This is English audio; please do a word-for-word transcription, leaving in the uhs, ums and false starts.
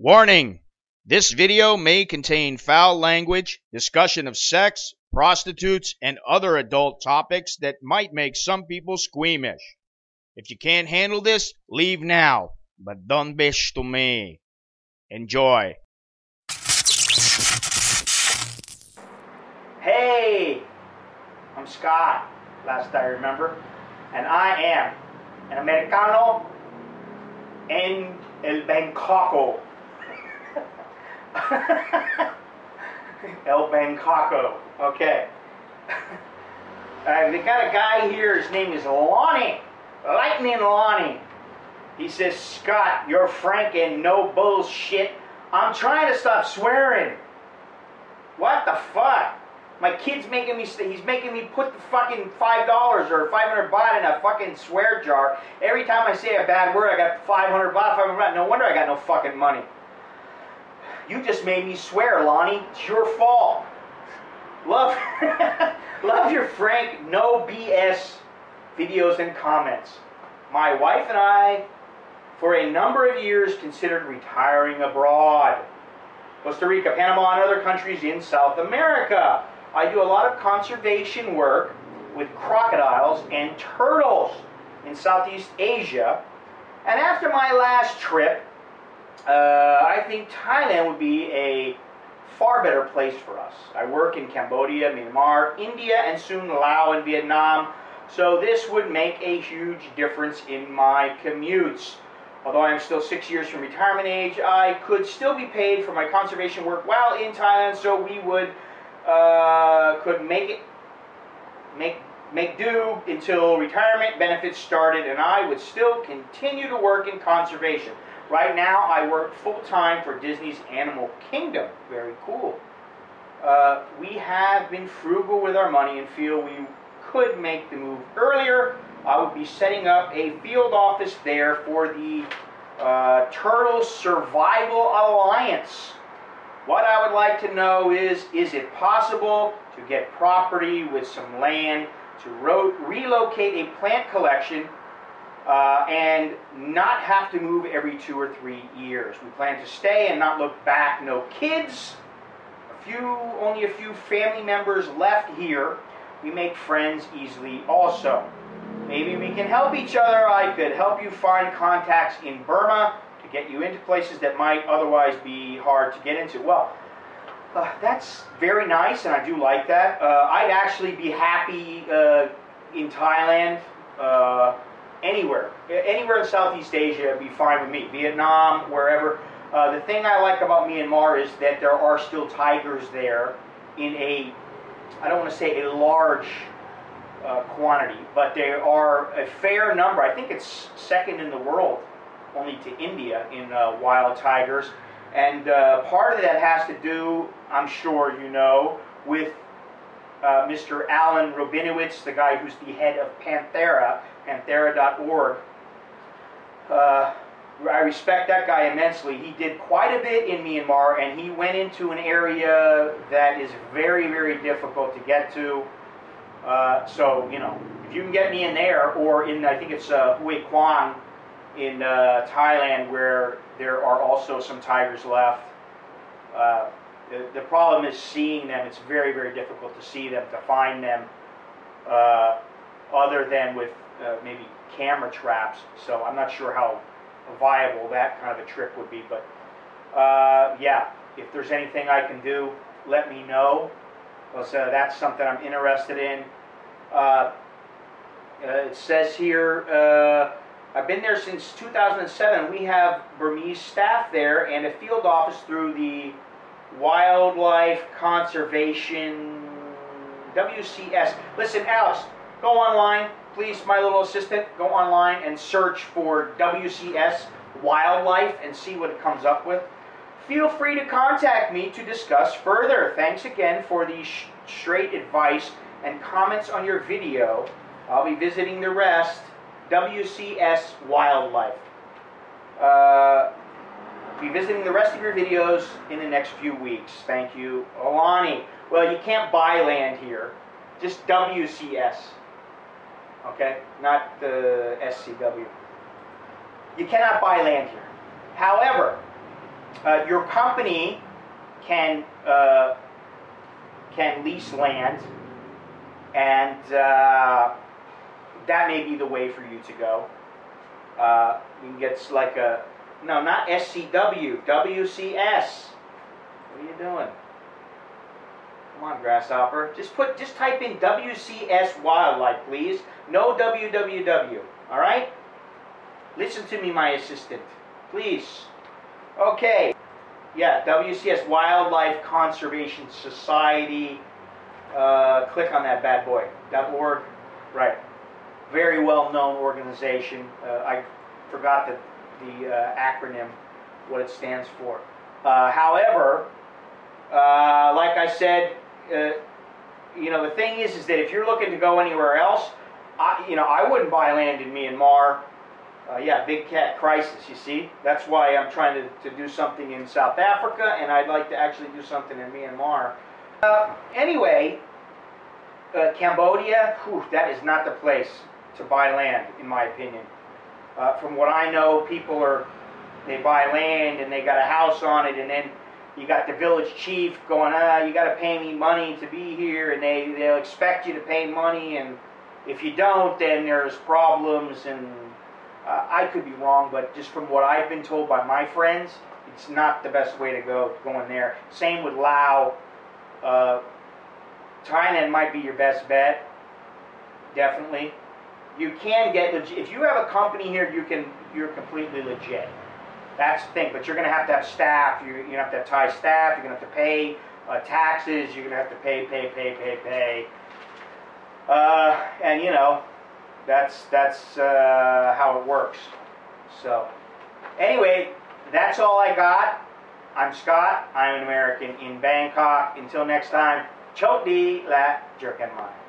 Warning! This video may contain foul language, discussion of sex, prostitutes, and other adult topics that might make some people squeamish. If you can't handle this, leave now, but don't bish to me. Enjoy. Hey, I'm Scott, last I remember, and I am an Americano en el Bangkoko. El Bangkoko. Okay. Uh, we got a guy here, his name is Lonnie. Lightning Lonnie. He says, Scott, you're frank and no bullshit. I'm trying to stop swearing. What the fuck? My kid's making me, he's making me put the fucking five dollars or five hundred baht in a fucking swear jar. Every time I say a bad word, I got five hundred baht, five hundred baht. No wonder I got no fucking money. You just made me swear, Lonnie. It's your fault. Love, love your frank, no B S videos and comments. My wife and I, for a number of years, considered retiring abroad. Costa Rica, Panama, and other countries in South America. I do a lot of conservation work with crocodiles and turtles in Southeast Asia. And after my last trip, uh, I think Thailand would be a far better place for us. I work in Cambodia, Myanmar, India, and soon Laos and Vietnam. So this would make a huge difference in my commutes. Although I'm still six years from retirement age, I could still be paid for my conservation work while in Thailand, so we would uh, could make it make make do until retirement benefits started, and I would still continue to work in conservation. Right now, I work full-time for Disney's Animal Kingdom. Very cool. Uh, we have been frugal with our money and feel we could make the move earlier. I would be setting up a field office there for the uh, Turtle Survival Alliance. What I would like to know is, is it possible to get property with some land to relocate a plant collection uh, and not have to move every two or three years? We plan to stay and not look back. No kids. A few, only a few family members left here. We make friends easily also. Maybe we can help each other. I could help you find contacts in Burma to get you into places that might otherwise be hard to get into. Well, uh, that's very nice, and I do like that. Uh, I'd actually be happy uh, in Thailand, uh, anywhere. Anywhere in Southeast Asia would be fine with me. Vietnam, wherever. Uh, the thing I like about Myanmar is that there are still tigers there in a, I don't want to say a large Uh, quantity, but there are a fair number. I think it's second in the world, only to India, in uh, wild tigers. And uh, part of that has to do, I'm sure you know, with uh, Mister Alan Robinowitz, the guy who's the head of Panthera, Panthera dot org. Uh, I respect that guy immensely. He did quite a bit in Myanmar, and he went into an area that is very, very difficult to get to. Uh, so, you know, if you can get me in there, or in, I think it's uh, Hue Quang in uh, Thailand, where there are also some tigers left. Uh, the, the problem is seeing them. It's very, very difficult to see them, to find them, uh, other than with uh, maybe camera traps. So I'm not sure how viable that kind of a trip would be. But, uh, yeah, if there's anything I can do, let me know. So that's something I'm interested in. Uh, uh, it says here, uh, I've been there since two thousand seven. We have Burmese staff there and a field office through the Wildlife Conservation W C S. Listen, Alex, go online, please, my little assistant. Go online and search for W C S Wildlife and see what it comes up with. Feel free to contact me to discuss further. Thanks again for the sh straight advice and comments on your video. I'll be visiting the rest. W C S Wildlife. Uh, be visiting the rest of your videos in the next few weeks. Thank you, Alani. Well, you can't buy land here. Just W C S. Okay? Not the S C W. You cannot buy land here. However, uh, your company can uh, can lease land, and uh, that may be the way for you to go. Uh, you can get like a, no, not S C W, W C S. What are you doing? Come on, grasshopper. Just put, just type in W C S wildlife, please. No W W W. All right? Listen to me, my assistant, please. Okay. Yeah, W C S Wildlife Conservation Society. Uh, click on that bad boy. .org. Right. Very well-known organization. Uh, I forgot the, the uh, acronym, what it stands for. Uh, however, uh, like I said, uh, you know, the thing is, is that if you're looking to go anywhere else, I, you know, I wouldn't buy land in Myanmar. Uh, yeah, big cat crisis, you see. That's why I'm trying to, to do something in South Africa, and I'd like to actually do something in Myanmar. Uh, anyway, uh, Cambodia, whew, that is not the place to buy land, in my opinion. Uh, from what I know, people are, they buy land and they got a house on it, and then you got the village chief going, ah, you got to pay me money to be here, and they, they'll expect you to pay money, and if you don't, then there's problems, and uh, I could be wrong, but just from what I've been told by my friends, it's not the best way to go, going there. Same with Laos. Uh, Thailand might be your best bet, definitely. You can get legit. If you have a company here, you can. You're completely legit. That's the thing. But you're going to have to have staff. You're, you're going to have to have Thai staff. You're going to have to pay uh, taxes. You're going to have to pay, pay, pay, pay, pay. Uh, and you know, that's that's uh, how it works. So, anyway, that's all I got. I'm Scott. I'm an American in Bangkok. Until next time, Chok Di La Jerkin Mai.